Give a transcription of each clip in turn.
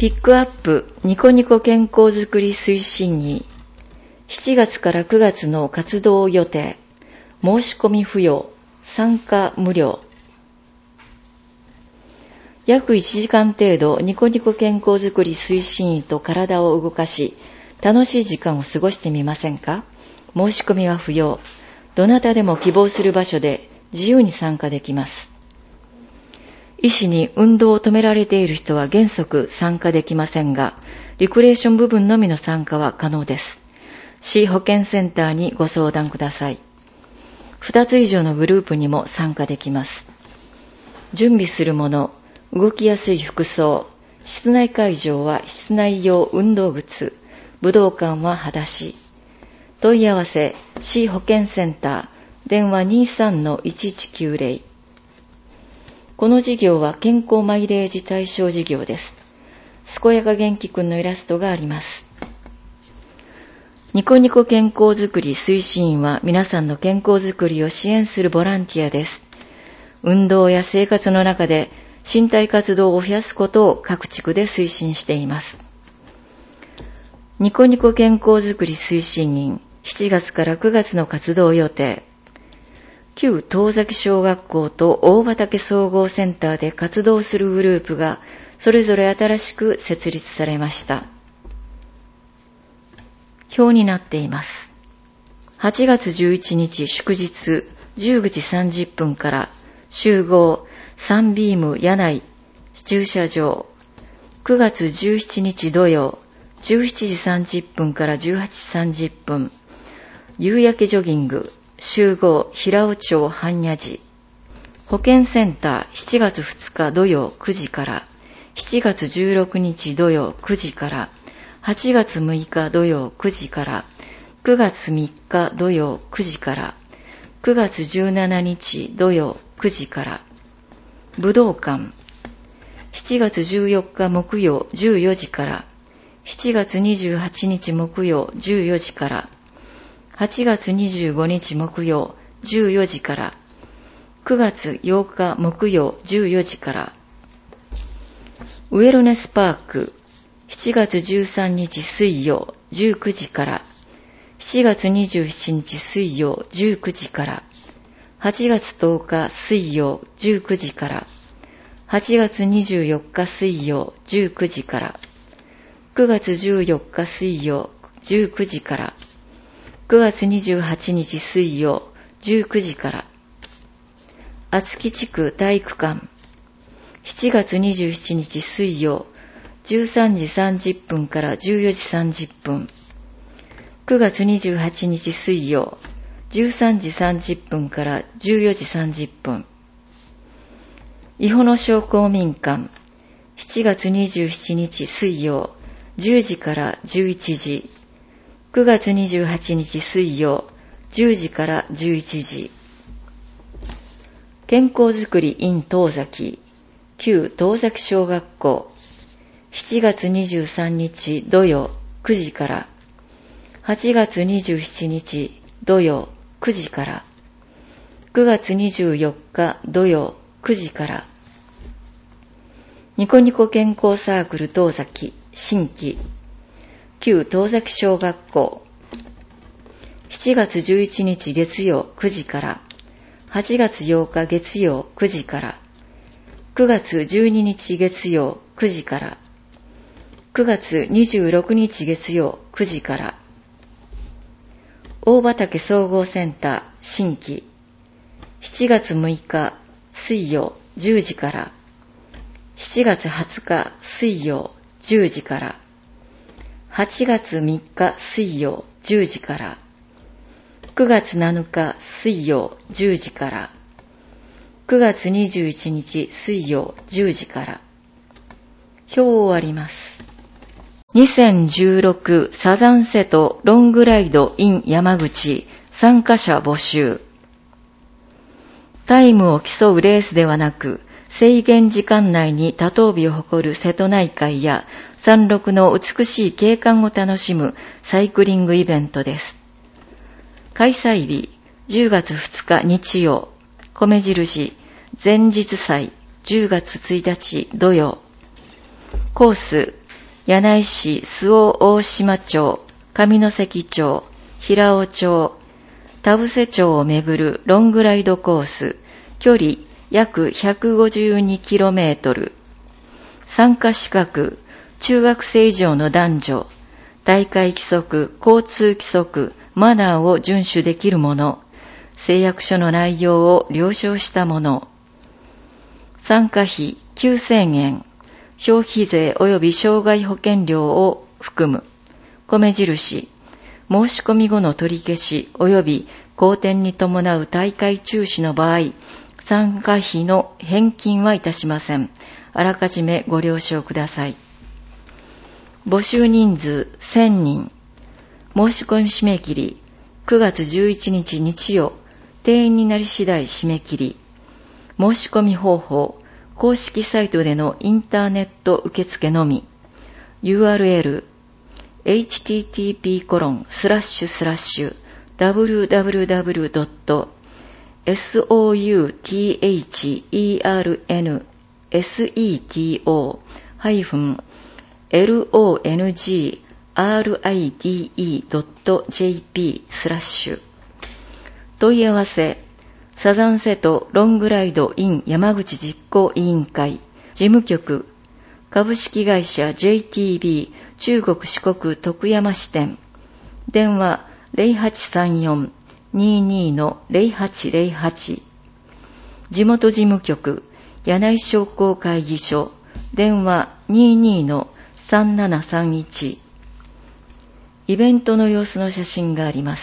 ピックアップニコニコ健康づくり推進議7月から9月の活動予定申し込み不要参加無料約1時間程度ニコニコ健康づくり推進委と体を動かし楽しい時間を過ごしてみませんか。申し込みは不要。どなたでも希望する場所で自由に参加できます。医師に運動を止められている人は原則参加できませんが、リクレーション部分のみの参加は可能です。市保健センターにご相談ください。2つ以上のグループにも参加できます。準備するもの、動きやすい服装、室内会場は室内用運動靴、武道館は裸足。問い合わせ、市保健センター、電話 23-1190。この事業は健康マイレージ対象事業です。健やか元気くんのイラストがあります。ニコニコ健康づくり推進員は皆さんの健康づくりを支援するボランティアです。運動や生活の中で身体活動を増やすことを各地区で推進しています。ニコニコ健康づくり推進員7月から9月の活動予定。旧遠崎小学校と大畑総合センターで活動するグループがそれぞれ新しく設立されました。表になっています。8月11日祝日19時30分から集合サンビーム柳井駐車場。9月17日土曜17時30分から18時30分夕焼けジョギング集合平尾町般若寺。保健センター7月2日土曜9時から7月16日土曜9時から8月6日土曜9時から9月3日土曜9時から9月17日土曜9時から武道館7月14日木曜14時から7月28日木曜14時から8月25日木曜14時から9月8日木曜14時からウェルネスパーク7月13日水曜19時から7月27日水曜19時から8月10日水曜19時から8月24日水曜19時から9月14日水曜19時から9月28日水曜19時から厚木地区体育館7月27日水曜13時30分から14時30分9月28日水曜13時30分から14時30分伊保野商工民館7月27日水曜10時から11時9月28日水曜10時から11時健康づくり in 東崎旧東崎小学校7月23日土曜9時から8月27日土曜9時から9月24日土曜9時からニコニコ健康サークル東崎新規旧東崎小学校7月11日月曜9時から8月8日月曜9時から9月12日月曜9時から9月26日月曜9時から大畑総合センター新規7月6日水曜10時から7月20日水曜10時から8月3日水曜10時から9月7日水曜10時から9月21日水曜10時から表を終わります。2016サザンセトロングライド in 山口参加者募集。タイムを競うレースではなく制限時間内に多装備を誇る瀬戸内海や山麓の美しい景観を楽しむサイクリングイベントです。開催日10月2日日曜米印前日祭10月1日土曜コース柳井市周防大島町、上関町、平尾町、田布施町をめぐるロングライドコース、距離約 152km。参加資格、中学生以上の男女、大会規則、交通規則、マナーを遵守できる者、誓約書の内容を了承した者。参加費9000円、消費税及び障害保険料を含む。米印、申し込み後の取り消し及び好転に伴う大会中止の場合、参加費の返金はいたしません。あらかじめご了承ください。募集人数1000人。申し込み締め切り9月11日日曜。定員になり次第締め切り。申し込み方法、公式サイトでのインターネット受付のみ。URL http://www.souternslongride.jp/ 問い合わせ、サザンセトロングライド in 山口実行委員会、事務局、株式会社 JTB 中国四国徳山支店、電話 0834-22-0808、地元事務局、柳井商工会議所、電話 22-3731、イベントの様子の写真があります。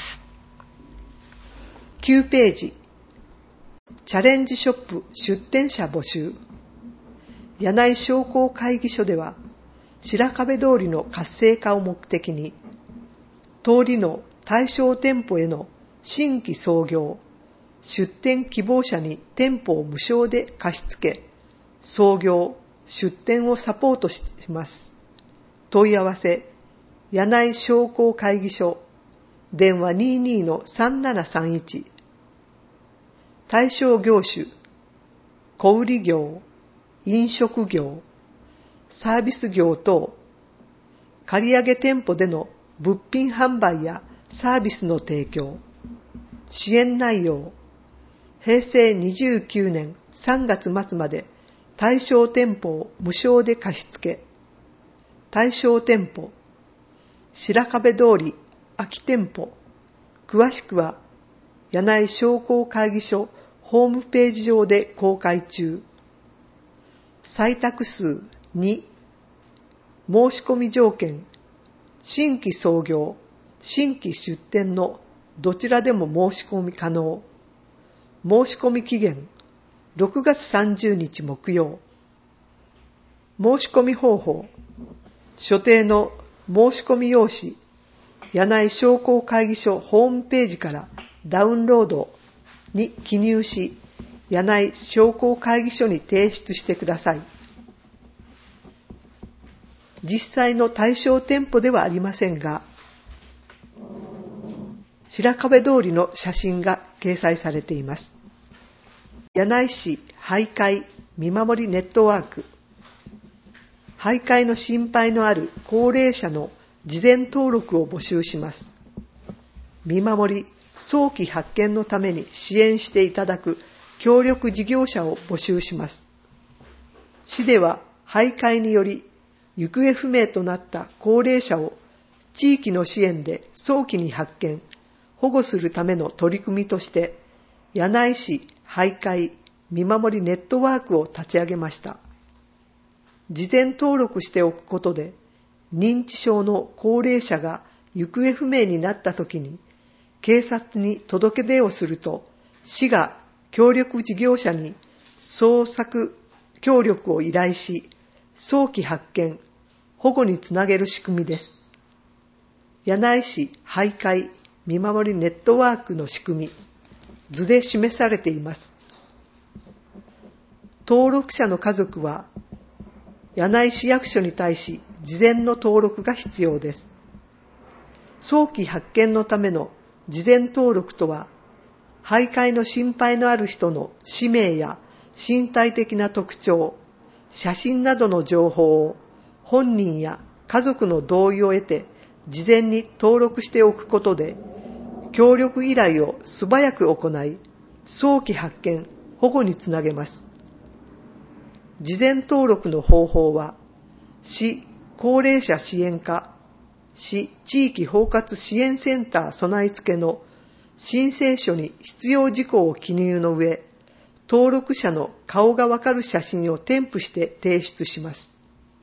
9ページ、チャレンジショップ出店者募集。柳井商工会議所では、白壁通りの活性化を目的に、通りの対象店舗への新規創業、出店希望者に店舗を無償で貸し付け、創業、出店をサポートします。問い合わせ、柳井商工会議所、電話 22-3731。対象業種、小売業、飲食業、サービス業等、借上店舗での物品販売やサービスの提供。支援内容、平成29年3月末まで対象店舗を無償で貸し付け。対象店舗、白壁通り空き店舗。詳しくは柳井商工会議所ホームページ上で公開中。採択数2、申し込み条件、新規創業、新規出店のどちらでも申し込み可能。申し込み期限、6月30日木曜。申し込み方法、所定の申し込み用紙、柳井商工会議所ホームページからダウンロードに記入し、柳井商工会議所に提出してください。実際の対象店舗ではありませんが、白壁通りの写真が掲載されています。柳井市徘徊見守りネットワーク。徘徊の心配のある高齢者の事前登録を募集します。見守り、早期発見のために支援していただく協力事業者を募集します。市では徘徊により行方不明となった高齢者を地域の支援で早期に発見、保護するための取り組みとして、柳井市徘徊見守りネットワークを立ち上げました。事前登録しておくことで、認知症の高齢者が行方不明になったときに、警察に届け出をすると、市が協力事業者に捜索協力を依頼し、早期発見、保護につなげる仕組みです。柳井市徘徊見守りネットワークの仕組み、図で示されています。登録者の家族は、柳井市役所に対し事前の登録が必要です。早期発見のための事前登録とは、徘徊の心配のある人の氏名や身体的な特徴、写真などの情報を本人や家族の同意を得て事前に登録しておくことで、協力依頼を素早く行い、早期発見・保護につなげます。事前登録の方法は、市高齢者支援課、市地域包括支援センター備え付けの申請書に必要事項を記入の上、登録者の顔がわかる写真を添付して提出します。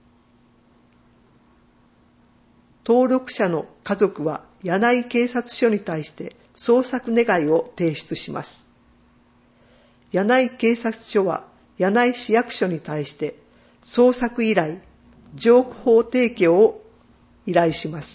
登録者の家族は柳井警察署に対して捜索願を提出します。柳井警察署は柳井市役所に対して捜索依頼、情報提供を依頼します。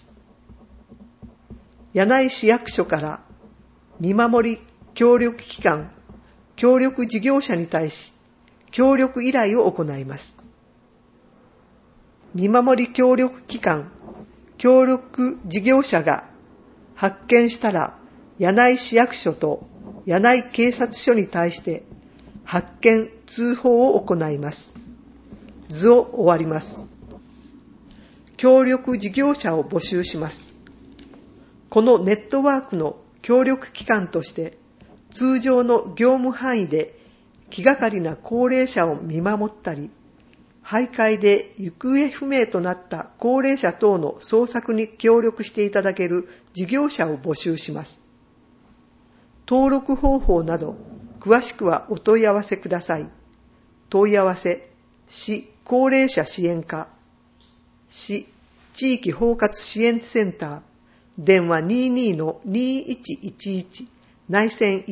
柳井市役所から見守り協力機関、協力事業者に対し協力依頼を行います。見守り協力機関、協力事業者が発見したら、柳井市役所と柳井警察署に対して発見・通報を行います。図を終わります。協力事業者を募集します。このネットワークの協力機関として、通常の業務範囲で気がかりな高齢者を見守ったり、徘徊で行方不明となった高齢者等の捜索に協力していただける事業者を募集します。登録方法など、詳しくはお問い合わせください。問い合わせ、市高齢者支援課、市地域包括支援センター、電話 22-2111、内線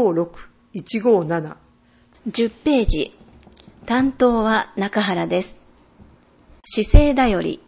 156-157。 10ページ。担当は中原です。市政だより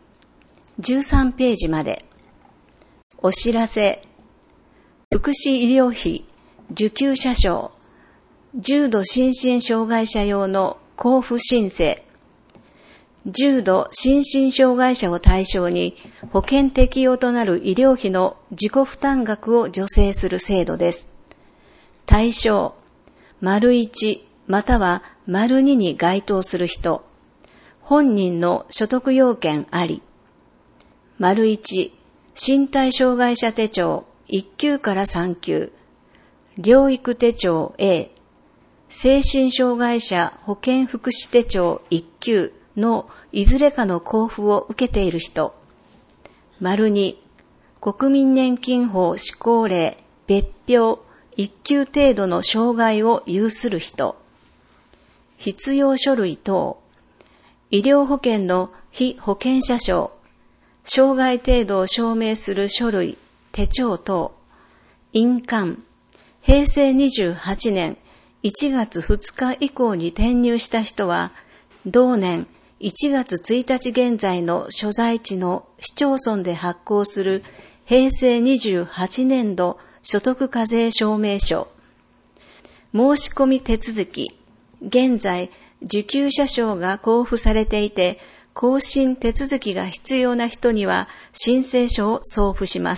13ページまで。お知らせ。福祉医療費受給者証、重度心身障害者用の交付申請。重度心身障害者を対象に保険適用となる医療費の自己負担額を助成する制度です。対象、①または②に該当する人、本人の所得要件あり。①身体障害者手帳1級から3級、療育手帳 A、精神障害者保健福祉手帳1級のいずれかの交付を受けている人。②国民年金法施行令別表1級程度の障害を有する人。必要書類等、医療保険の被保険者証、障害程度を証明する書類、手帳等、印鑑、平成28年1月2日以降に転入した人は、同年1月1日現在の所在地の市町村で発行する平成28年度所得課税証明書、申し込み手続き、現在、受給者証が交付されていて、更新手続きが必要な人には申請書を送付します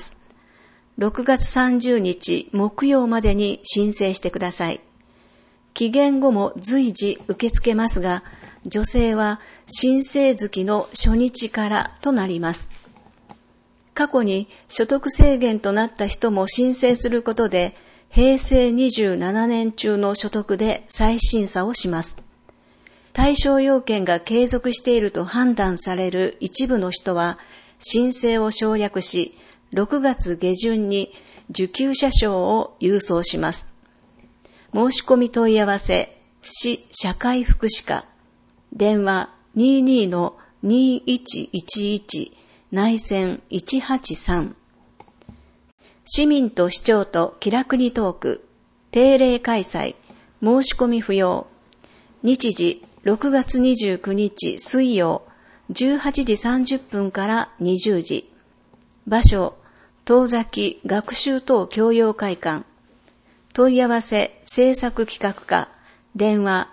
。6月30日木曜までに申請してください。期限後も随時受け付けますが、助成は申請月の初日からとなります。過去に所得制限となった人も申請することで、平成27年中の所得で再審査をします。対象要件が継続していると判断される一部の人は、申請を省略し、6月下旬に受給者証を郵送します。申し込み問い合わせ、市社会福祉課、電話 22-2111、内線183。市民と市長と気楽にトーク、定例開催、申し込み不要。日時、6月29日水曜、18時30分から20時。場所、遠崎学習等教養会館。問い合わせ、制作企画課、電話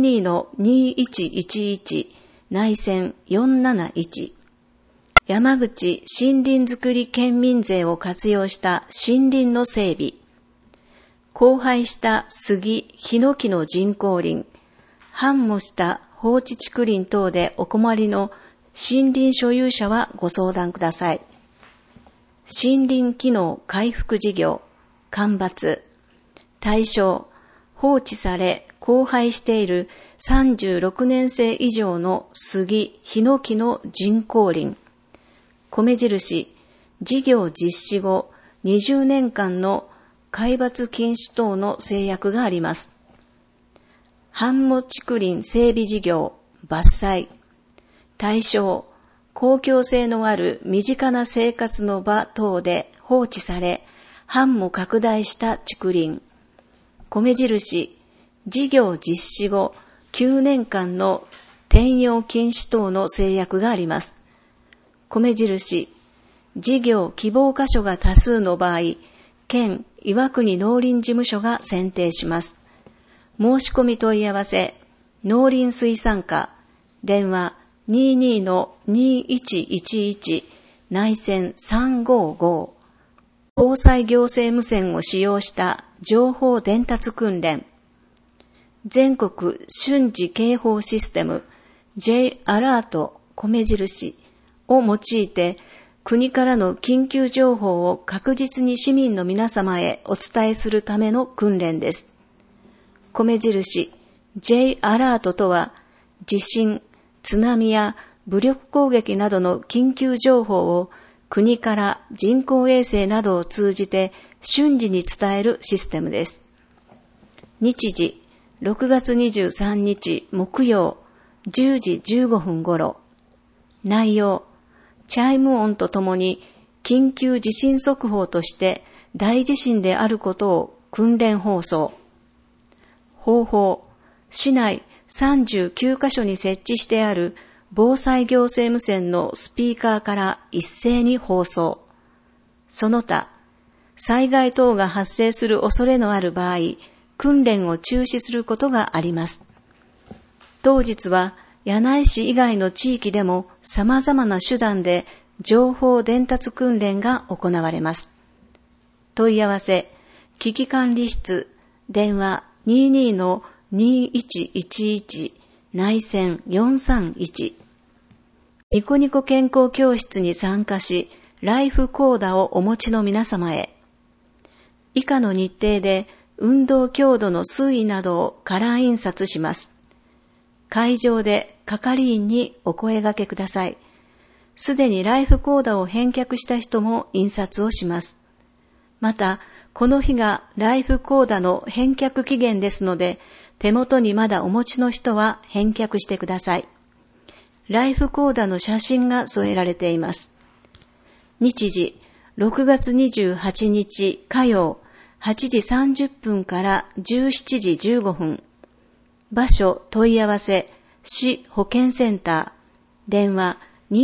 22-2111、内線471。山口森林づくり県民税を活用した森林の整備。荒廃した杉、ヒノキの人工林、繁茂した放置竹林等でお困りの森林所有者はご相談ください。森林機能回復事業、間伐。対象、放置され、荒廃している36年生以上の杉、ヒノキの人工林。米印、事業実施後20年間の皆伐禁止等の制約があります。繁茂竹林整備事業、伐採。対象、公共性のある身近な生活の場等で放置され、繁茂拡大した竹林。米印、事業実施後9年間の転用禁止等の制約があります。米印、事業希望箇所が多数の場合、県岩国農林事務所が選定します。申し込み問い合わせ、農林水産課、電話 22-2111 内線355。防災行政無線を使用した情報伝達訓練。全国瞬時警報システム J アラート米印を用いて、国からの緊急情報を確実に市民の皆様へお伝えするための訓練です。米印 J アラートとは、地震、津波や武力攻撃などの緊急情報を国から人工衛星などを通じて瞬時に伝えるシステムです。日時、6月23日木曜10時15分頃。内容、チャイム音とともに緊急地震速報として大地震であることを訓練放送。方法、市内39カ所に設置してある防災行政無線のスピーカーから一斉に放送。その他、災害等が発生する恐れのある場合、訓練を中止することがあります。当日は柳井市以外の地域でも様々な手段で情報伝達訓練が行われます。問い合わせ、危機管理室、電話 22-2111 内線431。ニコニコ健康教室に参加し、ライフコーダをお持ちの皆様へ。以下の日程で運動強度の推移などをカラー印刷します。会場で係員にお声掛けください。すでにライフコーダを返却した人も印刷をします。また、この日がライフコーダの返却期限ですので、手元にまだお持ちの人は返却してください。ライフコーダの写真が添えられています。日時、6月28日火曜8時30分から17時15分。場所問い合わせ、市保健センター、電話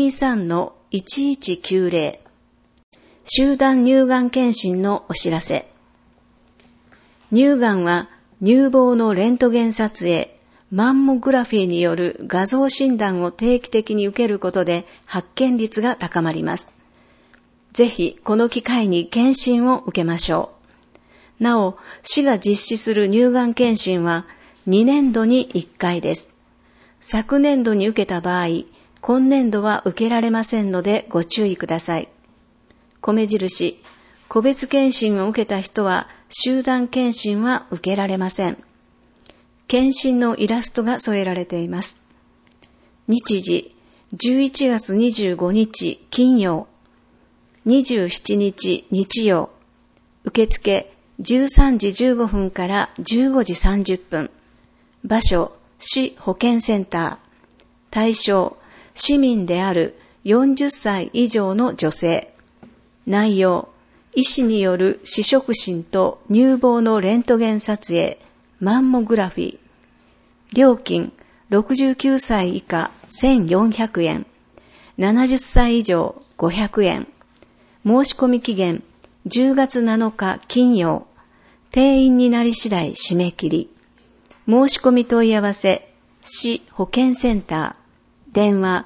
23-1190。集団乳がん検診のお知らせ。乳がんは乳房のレントゲン撮影、マンモグラフィーによる画像診断を定期的に受けることで発見率が高まります。ぜひこの機会に検診を受けましょう。なお、市が実施する乳がん検診は2年度に1回です。昨年度に受けた場合、今年度は受けられませんのでご注意ください。米印、個別検診を受けた人は集団検診は受けられません。検診のイラストが添えられています。日時、11月25日金曜、27日日曜、受付13時15分から15時30分。場所、市保健センター。対象、市民である40歳以上の女性。内容、医師による視触診と乳房のレントゲン撮影、マンモグラフィー。料金、69歳以下1400円。70歳以上500円。申し込み期限、10月7日金曜。定員になり次第締め切り。申し込み問い合わせ、市保健センター。電話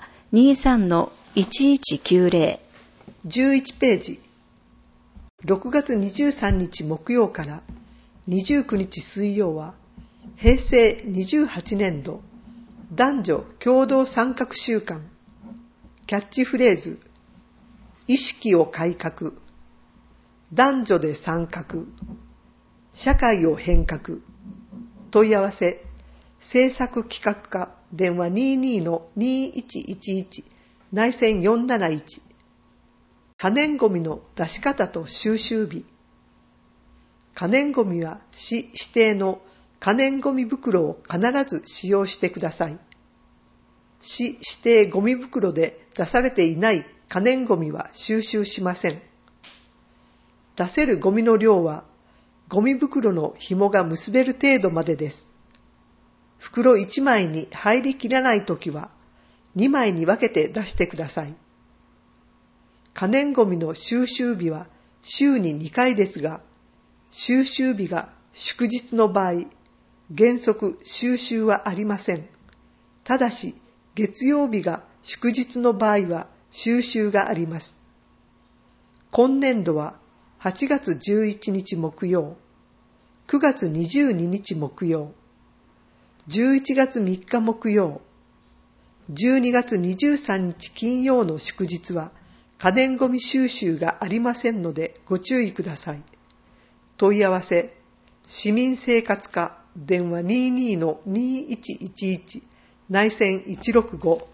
23-1190。 11ページ。6月23日木曜から29日水曜は、平成28年度男女共同参画週間。 キャッチフレーズ、意識を改革、男女で参画、社会を変革。問い合わせ、制作企画課、電話 22-2111、内線471。可燃ごみの出し方と収集日。可燃ごみは市指定の可燃ごみ袋を必ず使用してください。市指定ごみ袋で出されていない可燃ごみは収集しません。出せるゴミの量は、ゴミ袋の紐が結べる程度までです。袋1枚に入りきらないときは、2枚に分けて出してください。可燃ごみの収集日は週に2回ですが、収集日が祝日の場合、原則収集はありません。ただし、月曜日が祝日の場合は収集があります。今年度は、8月11日木曜、9月22日木曜、11月3日木曜、12月23日金曜の祝日は可燃ごみ収集がありませんのでご注意ください。問い合わせ、市民生活課、電話 22-2111、内線165。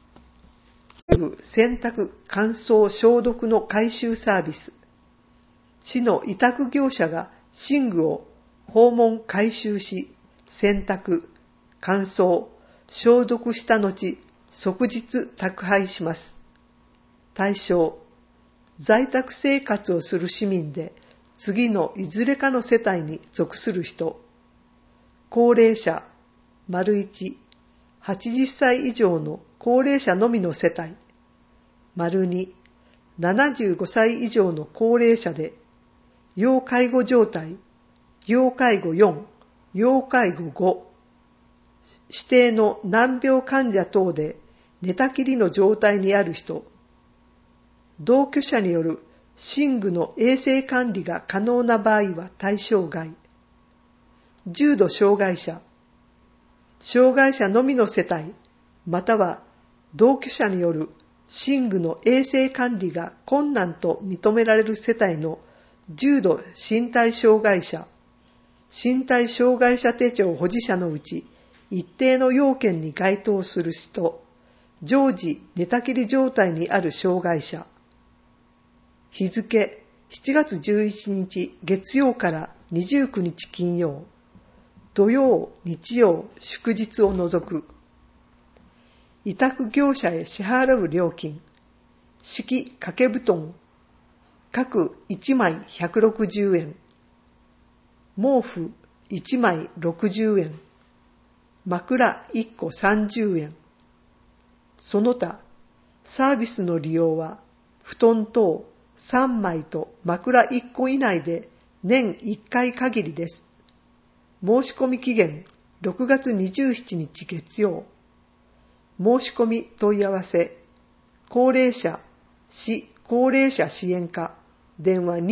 洗濯、乾燥、消毒の回収サービス。市の委託業者が寝具を訪問回収し、洗濯、乾燥、消毒した後、即日宅配します。対象、在宅生活をする市民で、次のいずれかの世帯に属する人。高齢者、1、80歳以上の高齢者のみの世帯。2、75歳以上の高齢者で、要介護状態、要介護4、要介護5、指定の難病患者等で寝たきりの状態にある人、同居者による寝具の衛生管理が可能な場合は対象外、重度障害者、障害者のみの世帯、または同居者による寝具の衛生管理が困難と認められる世帯の重度身体障害者、身体障害者手帳保持者のうち一定の要件に該当する人、常時寝たきり状態にある障害者。日付7月11日月曜から29日金曜、土曜、日曜、祝日を除く。委託業者へ支払う料金、敷掛け布団、各1枚160円、毛布1枚60円、枕1個30円。その他、サービスの利用は、布団等3枚と枕1個以内で年1回限りです。申し込み期限6月27日月曜。申し込み問い合わせ、高齢者、市高齢者支援課、電話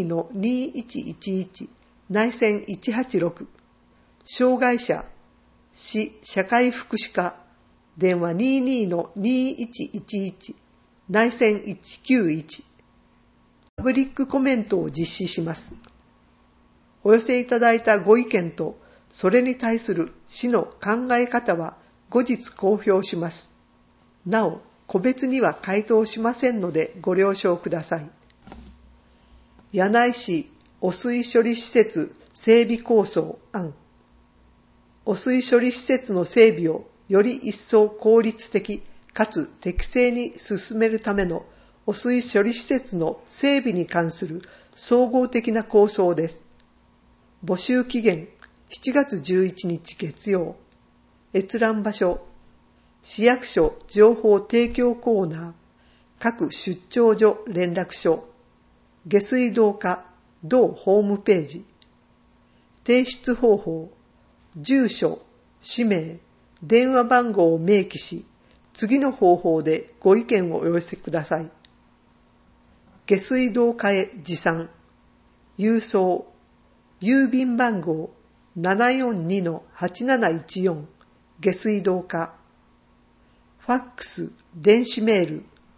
22-2111、内線186。障害者、市社会福祉課、電話 22-2111、内線191。パブリックコメントを実施します。お寄せいただいたご意見と、それに対する市の考え方は後日公表します。なお、個別には回答しませんのでご了承ください。柳井市汚水処理施設整備構想案。汚水処理施設の整備をより一層効率的かつ適正に進めるための汚水処理施設の整備に関する総合的な構想です。募集期限7月11日月曜。閲覧場所、市役所情報提供コーナー、各出張所連絡所、下水道課同ホームページ。提出方法、住所、氏名、電話番号を明記し、次の方法でご意見をお寄せください。下水道課へ持参、郵送、郵便番号 742-8714、下水道課。ファックス、電子メール、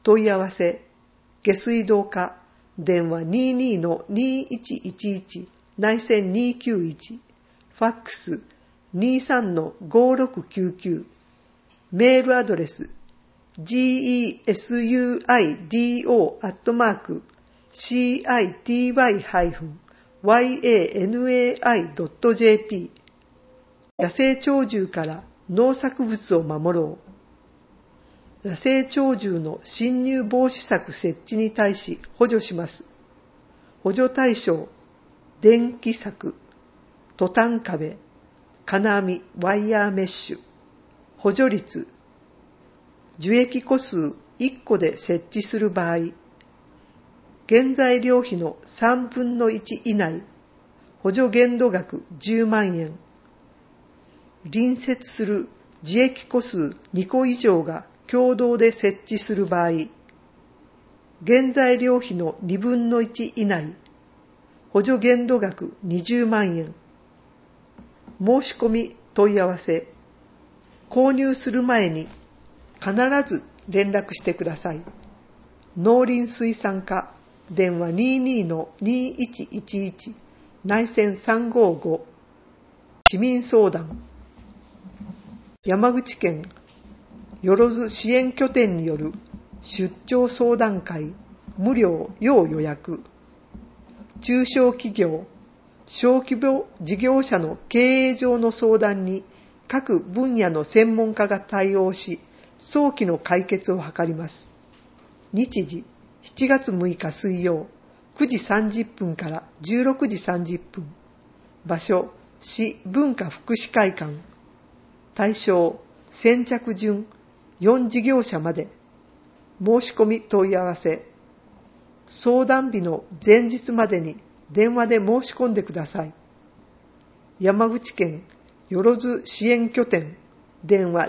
問い合わせ下水道課電話 22-2111 内線291ファックス 23-5699 メールアドレス gesuido@city-yanai.jp 野生鳥獣から農作物を守ろう。野生鳥獣の侵入防止柵設置に対し補助します。補助対象、電気柵、トタン壁、金網、ワイヤーメッシュ。補助率、樹液個数1個で設置する場合、原材料費の3分の1以内、補助限度額10万円。隣接する樹液個数2個以上が共同で設置する場合、原材料費の2分の1以内、補助限度額20万円。申し込み問い合わせ、購入する前に必ず連絡してください。農林水産課電話 22-2111 内線355市民相談。山口県よろず支援拠点による出張相談会無料要予約。中小企業、小規模事業者の経営上の相談に各分野の専門家が対応し、早期の解決を図ります。日時、7月6日水曜、9時30分から16時30分。場所、市文化福祉会館。対象、先着順4事業者まで。申し込み問い合わせ。相談日の前日までに電話で申し込んでください。山口県よろず支援拠点電話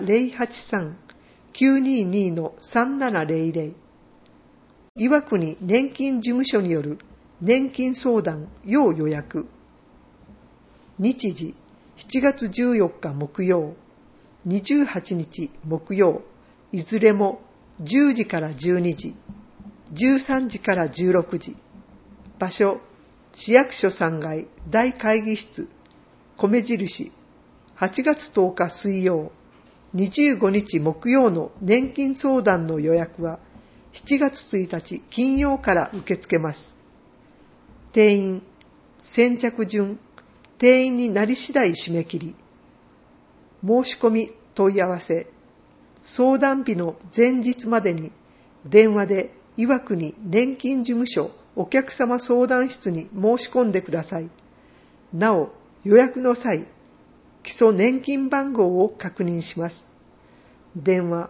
083-922-3700 岩国年金事務所による年金相談要予約。日時7月14日木曜、28日木曜、いずれも10時から12時、13時から16時。場所、市役所3階大会議室、米印。8月10日水曜、25日木曜の年金相談の予約は7月1日金曜から受け付けます。定員、先着順、定員になり次第締め切り。申し込み問い合わせ、相談日の前日までに電話で岩国年金事務所お客様相談室に申し込んでください。なお、予約の際、基礎年金番号を確認します。電話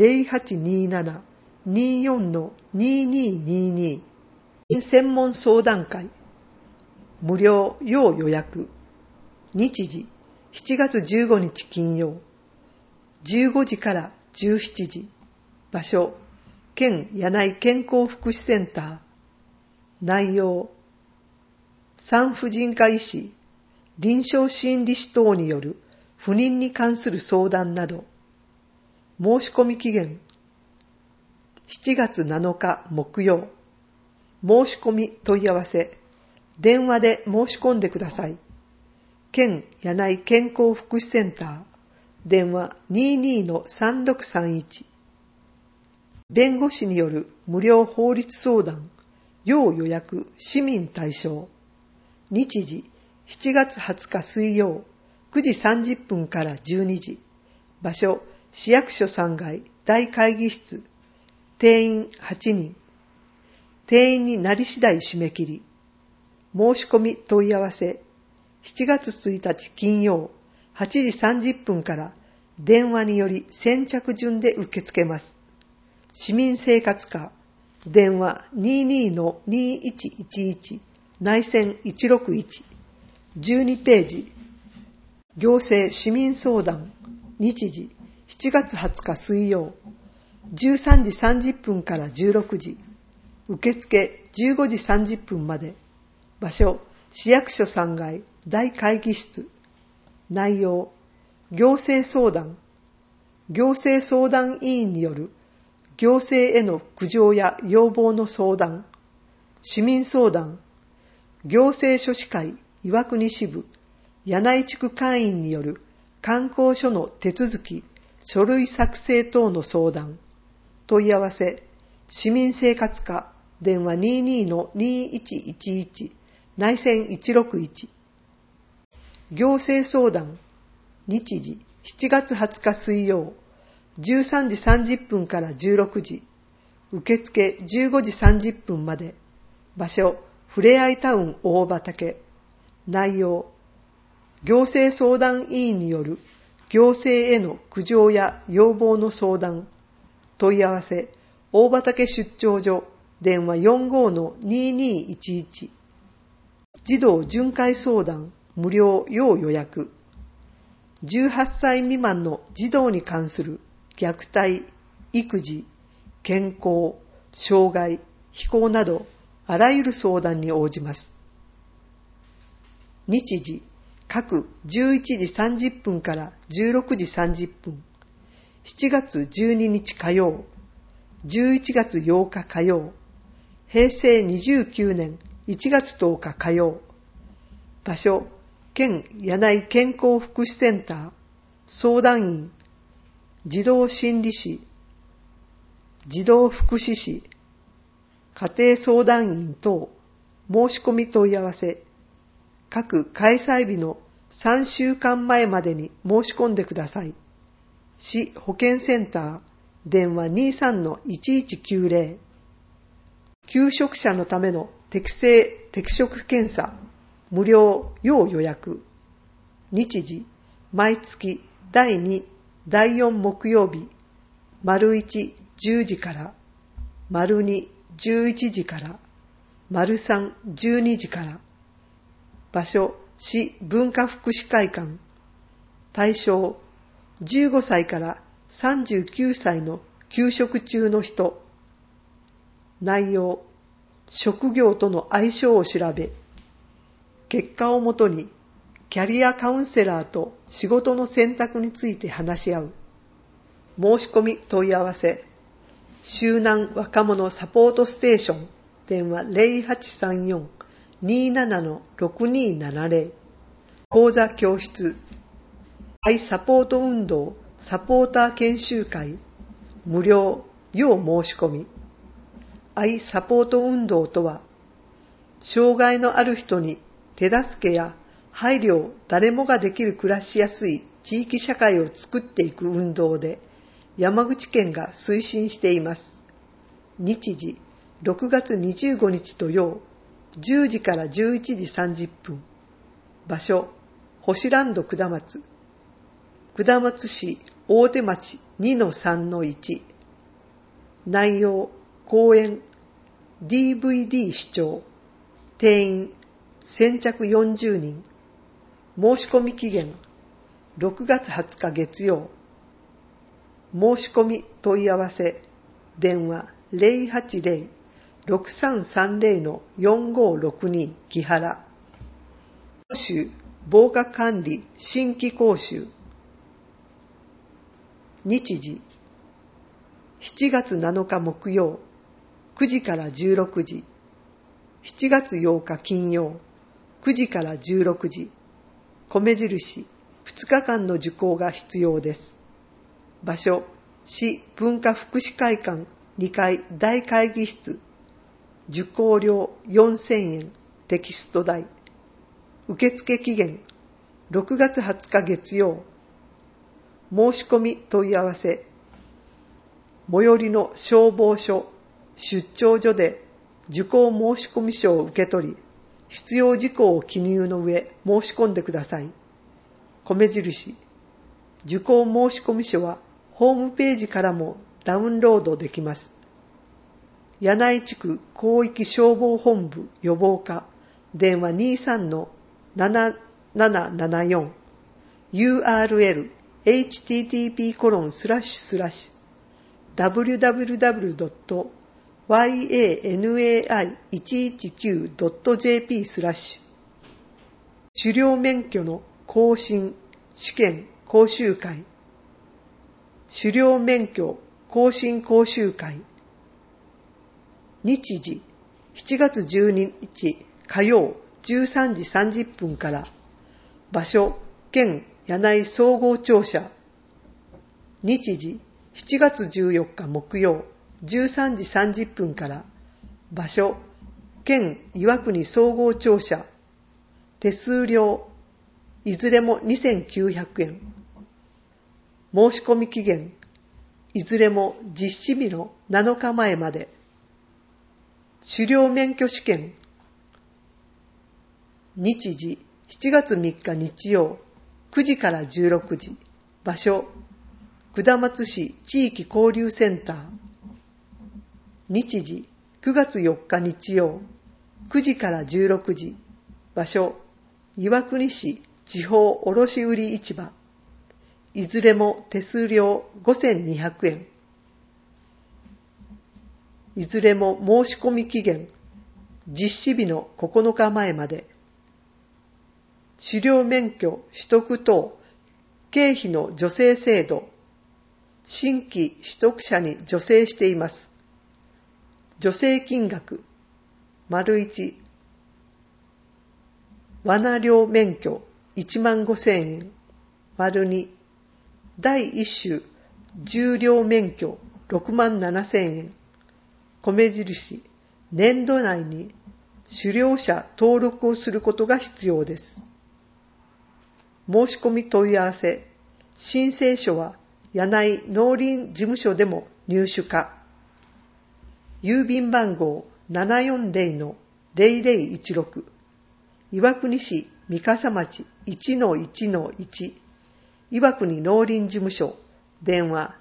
0827-24-2222 専門相談会無料要予約。日時7月15日金曜15時から17時。場所、県柳井健康福祉センター。内容、産婦人科医師、臨床心理士等による不妊に関する相談など。申し込み期限、7月7日木曜。申し込み問い合わせ、電話で申し込んでください。県柳井健康福祉センター。電話 22-3631。弁護士による無料法律相談、要予約市民対象。日時、7月20日水曜、9時30分から12時。場所、市役所3階大会議室。定員8人。定員になり次第締め切り。申し込み問い合わせ。7月1日金曜、8時30分から電話により先着順で受け付けます。市民生活課電話 22-2111 内線161 12ページ。行政市民相談。日時7月20日水曜13時30分から16時。受付15時30分まで。場所、市役所3階大会議室。内容、行政相談。行政相談委員による行政への苦情や要望の相談、市民相談、行政書士会岩国支部柳井地区会員による観光所の手続き、書類作成等の相談、問い合わせ、市民生活課、電話 22-2111、内線161。行政相談、日時、7月20日水曜、13時30分から16時、受付15時30分まで、場所、ふれあいタウン大畑、内容、行政相談委員による行政への苦情や要望の相談、問い合わせ、大畑出張所、電話 45-2211。児童巡回相談、無料要予約。18歳未満の児童に関する虐待、育児、健康、障害、非行など、あらゆる相談に応じます。日時、各11時30分から16時30分。7月12日火曜、11月8日火曜、平成29年1月10日火曜。場所、県柳井健康福祉センター、相談員、児童心理士、児童福祉士、家庭相談員等、申し込み問い合わせ、各開催日の3週間前までに申し込んでください。市保健センター、電話 23-1190。休職者のための適職検査、無料要予約。日時、毎月第2、第4木曜日、丸1、10時から、丸2、11時から、丸3、12時から。場所、市文化福祉会館。対象、15歳から39歳の休職中の人。内容、職業との相性を調べ、結果をもとにキャリアカウンセラーと仕事の選択について話し合う。申し込み問い合わせ、周南若者サポートステーション、電話 0834-27-6270。講座教室、愛サポート運動サポーター研修会、無料要申し込み。愛サポート運動とは、障害のある人に手助けや配慮を誰もができる暮らしやすい地域社会を作っていく運動で、山口県が推進しています。日時、6月25日土曜、10時から11時30分。場所、星ランド下松。下松市大手町 2-3-1。内容、講演、DVD 視聴。定員、先着40人。申し込み期限、6月20日月曜。申し込み問い合わせ、電話 080-6330-4562 木原。講習、防火管理新規講習。日時、7月7日木曜、9時から16時。7月8日金曜、9時から16時。米印、2日間の受講が必要です。場所、市文化福祉会館2階大会議室。受講料4000円、テキスト代。受付期限、6月20日月曜。申し込み問い合わせ、最寄りの消防署、出張所で受講申込書を受け取り、必要事項を記入の上申し込んでください。米印、受講申込書はホームページからもダウンロードできます。柳井地区広域消防本部予防課、電話 23-7774。URL http://www.yanai119.jp/ 狩猟免許の更新試験講習会。狩猟免許更新講習会。日時、7月12日火曜13時30分から、場所、県柳井総合庁舎。日時、7月14日木曜13時30分から、場所、県岩国総合庁舎。手数料、いずれも2900円。申し込み期限、いずれも実施日の7日前まで。狩猟免許試験。日時、7月3日日曜、9時から16時。場所、下松市地域交流センター。日時、9月4日日曜、9時から16時。場所、岩国市地方卸売市場。いずれも手数料5200円。いずれも申し込み期限、実施日の9日前まで。狩猟免許取得等、経費の助成制度。新規取得者に助成しています。助成金額、1、罠猟免許15000円、2、第1種重猟免許67000円、米印、年度内に狩猟者登録をすることが必要です。申し込み問い合わせ、申請書は柳井農林事務所でも入手可。郵便番号 740-0016 岩国市三笠町 1-1-1 岩国農林事務所電話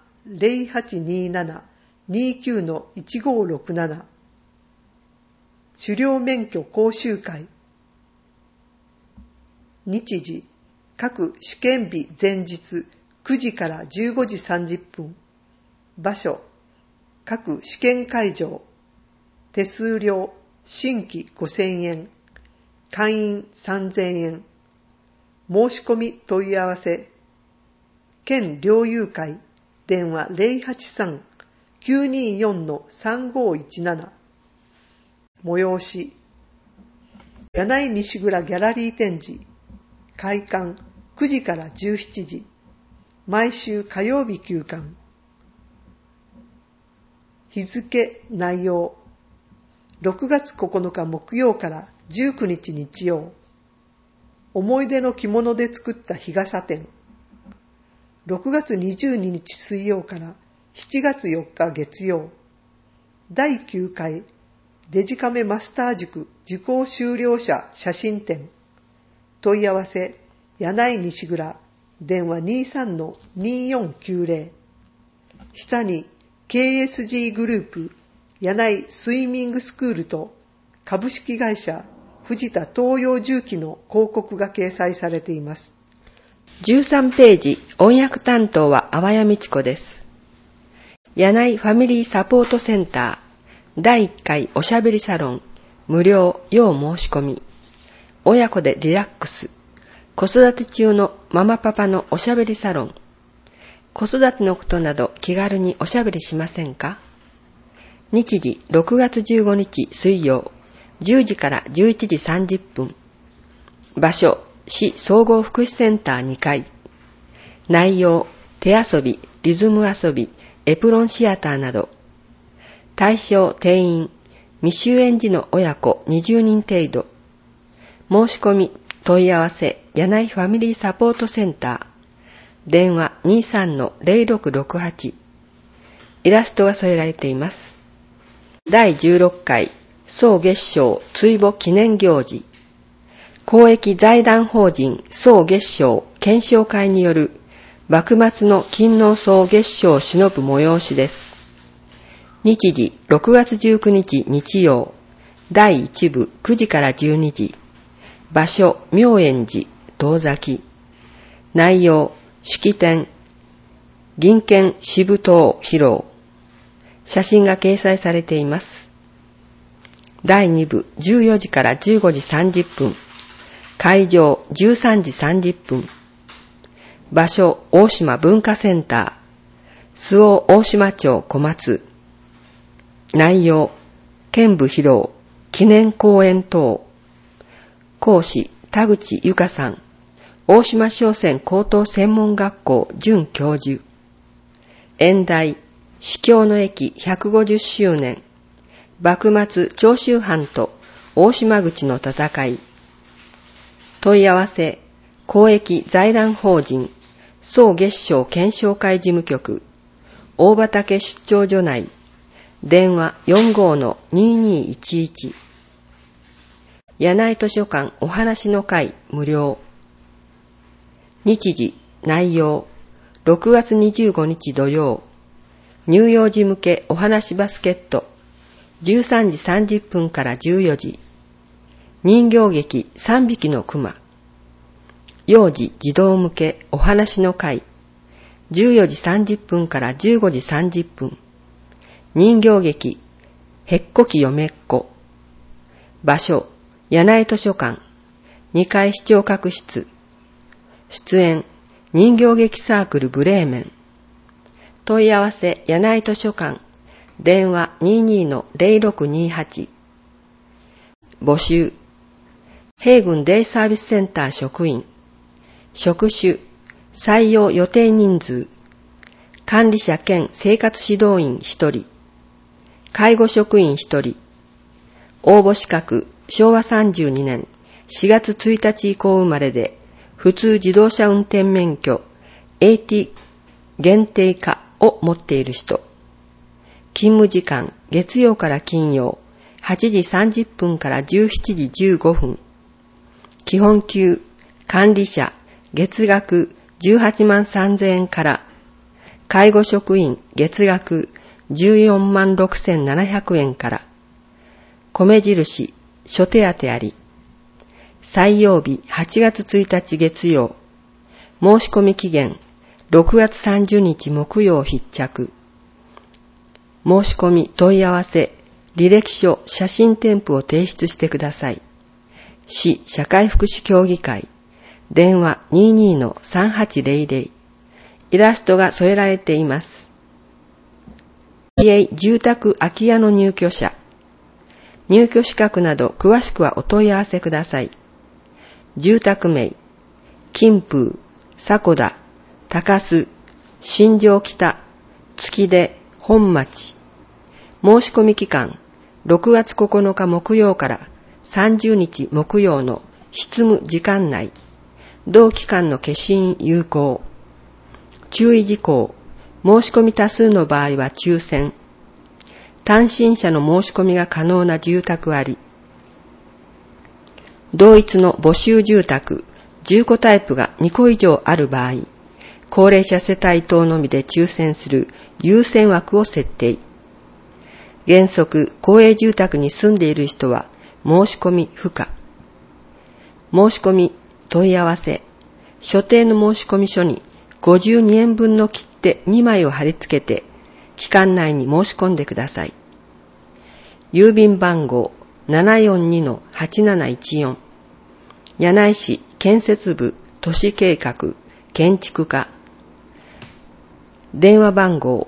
0827-29-1567 狩猟免許講習会。日時、各試験日前日9時から15時30分。場所、各試験会場。手数料、新規5000円。会員3000円。申し込み問い合わせ。県猟友会。電話 083-924-3517。催し。柳井西蔵ギャラリー展示。開館9時から17時。毎週火曜日休館。日付、内容。6月9日木曜から19日日曜。思い出の着物で作った日傘展。6月22日水曜から7月4日月曜。第9回デジカメマスター塾受講修了者写真展。問い合わせ、柳井西蔵。電話 23-2490。下に KSG グループ柳井スイミングスクールと株式会社藤田東洋重機の広告が掲載されています。 13ページ音訳担当は淡谷美智子です。柳井ファミリーサポートセンター第1回おしゃべりサロン無料要申し込み。親子でリラックス。子育て中のママパパのおしゃべりサロン。子育てのことなど気軽におしゃべりしませんか？日時6月15日水曜10時から11時30分。場所市総合福祉センター2階。内容手遊び、リズム遊び、エプロンシアターなど。対象定員未就園児の親子20人程度。申し込み問い合わせ柳井ファミリーサポートセンター電話 23-0668 イラストが添えられています。第16回総月賞追母記念行事公益財団法人総月賞検証会による幕末の勤王総月賞を偲ぶ催しです。日時6月19日日曜第1部9時から12時。場所妙円寺遠崎。内容式典銀券支部等披露。写真が掲載されています。第2部14時から15時30分。会場13時30分。場所大島文化センター。 周防大島町小松。内容、剣舞披露、記念講演等。講師、田口由香さん。大島商船高等専門学校准教授。演題、司教の役150周年。幕末長州藩と大島口の戦い。問い合わせ、公益財団法人、総月賞検証会事務局、大畑出張所内、電話 45-2211。柳井図書館お話の会無料。日時、内容、6月25日土曜、乳幼児向けお話バスケット、13時30分から14時、人形劇3匹の熊、幼児児童向けお話の会、14時30分から15時30分、人形劇へっこき嫁っ子、場所、柳井図書館、2階視聴覚室、出演、人形劇サークルブレーメン。問い合わせ、柳井図書館。電話 22-0628。募集。平郡デイサービスセンター職員。職種、採用予定人数。管理者兼生活指導員1人。介護職員1人。応募資格、昭和32年4月1日以降生まれで、普通自動車運転免許 AT 限定化を持っている人。勤務時間、月曜から金曜、8時30分から17時15分。基本給、管理者、月額18万3000円から、介護職員、月額14万6700円から、米印、諸手当あり。採用日8月1日月曜。申し込み期限6月30日木曜必着。申し込み問い合わせ、履歴書、写真添付を提出してください。市社会福祉協議会。電話 22-3800。イラストが添えられています。住宅空き家の入居者。入居資格など詳しくはお問い合わせください。住宅名、金風、迫田、高須、新庄北、月出、本町。申し込み期間、6月9日木曜から30日木曜の執務時間内。同期間の消印有効。注意事項、申し込み多数の場合は抽選。単身者の申し込みが可能な住宅あり。同一の募集住宅、10戸タイプが2戸以上ある場合、高齢者世帯等のみで抽選する優先枠を設定。原則、公営住宅に住んでいる人は申し込み不可。申し込み、問い合わせ、所定の申し込み書に52円分の切手2枚を貼り付けて、期間内に申し込んでください。郵便番号 742-8714 柳井市建設部都市計画建築課。電話番号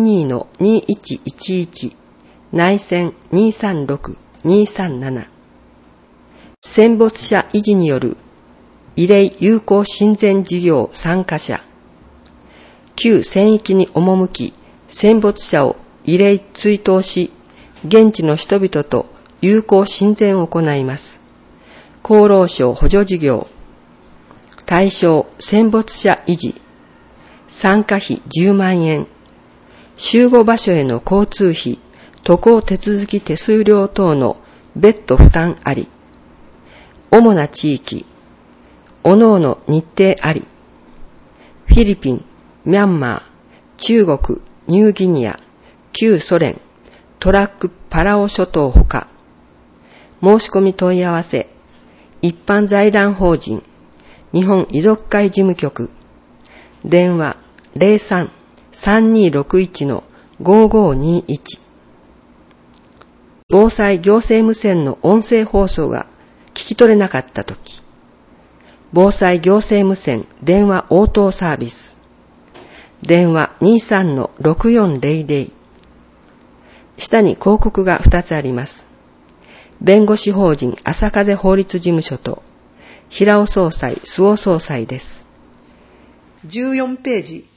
22-2111 内線 236-237。戦没者維持による慰霊友好親善事業参加者。旧戦域に赴き、戦没者を慰霊追悼し、現地の人々と友好親善を行います。厚労省補助事業。対象、戦没者維持。参加費10万円。集合場所への交通費、渡航手続き手数料等の別途負担あり。主な地域、各々日程あり。フィリピン、ミャンマー、中国、ニューギニア、旧ソ連、トラックパラオ諸島ほか。申し込み問い合わせ、一般財団法人、日本遺族会事務局。電話03-3261-5521。防災行政無線の音声放送が聞き取れなかったとき、防災行政無線電話応答サービス。 電話 23-6400。下に広告が2つあります。弁護士法人朝風法律事務所と平尾総裁、周防総裁です。 14ページ、